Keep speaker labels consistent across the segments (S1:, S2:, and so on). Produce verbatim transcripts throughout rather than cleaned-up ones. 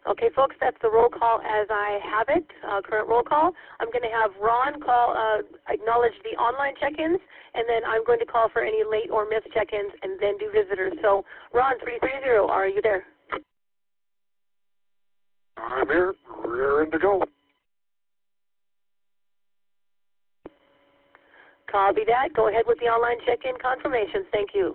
S1: Okay, folks, that's the roll call as I have it, uh, current roll call. I'm going to have Ron call, uh, acknowledge the online check-ins, and then I'm going to call for any late or missed check-ins and then do visitors. So, Ron, three three zero, are you there?
S2: I'm here, rearing to go.
S1: Copy that. Go ahead with the online check-in confirmations. Thank you.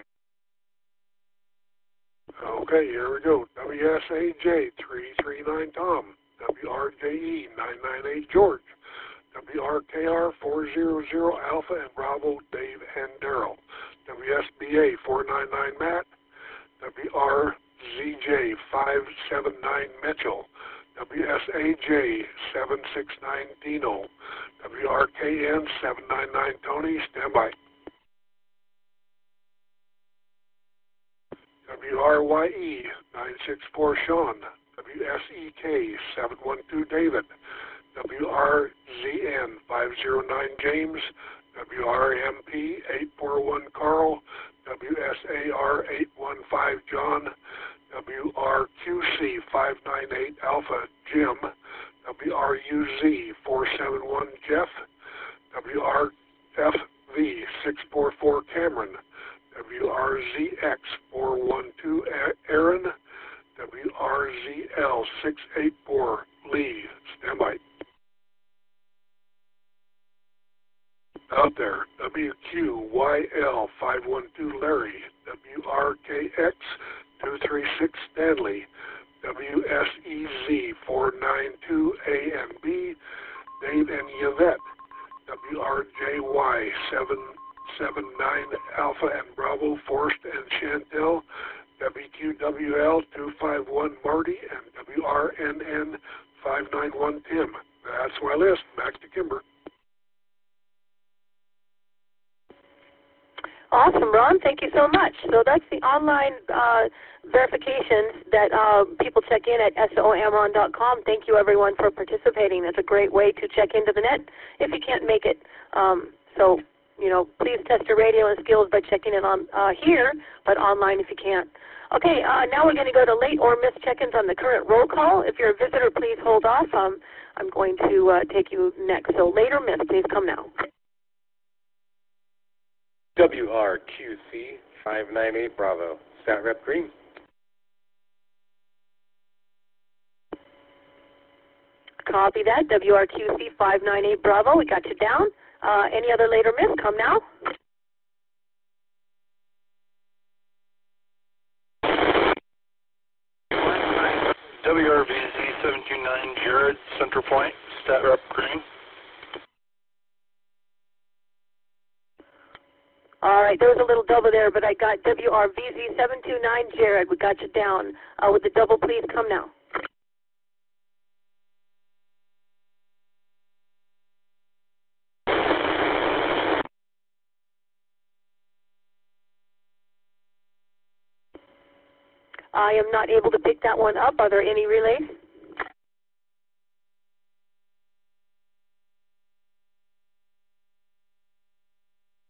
S2: Okay, here we go. W S A J three three nine Tom. W R J E nine nine eight George. W R K R four zero zero Alpha and Bravo Dave and Daryl. W S B A four nine nine Matt. W R Z J five seven nine Mitchell. W S A J seven six nine Dino. W R K N seven nine nine Tony, stand by. W R Y E nine six four Sean. W S E K seven one two David. W R Z N five zero nine James. W R M P eight four one Carl. W S A R eight one five John. W R Q C five nine eight Alpha Jim. W R U Z four seven one Jeff. W R F V six four four Cameron. W R Z X four one two Aaron. W R Z L six eight four Lee, stand by. Out there, W Q Y L five one two Larry. W R K X two three six Stanley. W S E Z four nine two A and B, Dave and Yvette. W R J Y seven seven nine Alpha and Bravo, Forrest and Chantel. W Q W L two five one Marty and W R N N five nine one Tim. That's my list. Back to Kimber.
S1: Awesome, Ron. Thank you so much. So that's the online uh, verifications that uh, people check in at S O Amron dot com. Thank you, everyone, for participating. That's a great way to check into the net if you can't make it. Um, so, you know, please test your radio and skills by checking in on uh, here, but online if you can't. Okay, uh, now we're going to go to late or missed check-ins on the current roll call. If you're a visitor, please hold off. Um, I'm going to uh, take you next. So late or missed, please come now.
S3: W R Q C five nine eight Bravo, Stat Rep Green.
S1: Copy that, W R Q C five nine eight Bravo, we got you down. Uh, any other late or miss, come now.
S4: W R V Z seven two nine Jared, Central Point, Stat Rep Green.
S1: All right, there was a little double there, but I got W R V Z seven two nine Jared. We got you down. Uh, with the double, please come now. I am not able to pick that one up. Are there any relays?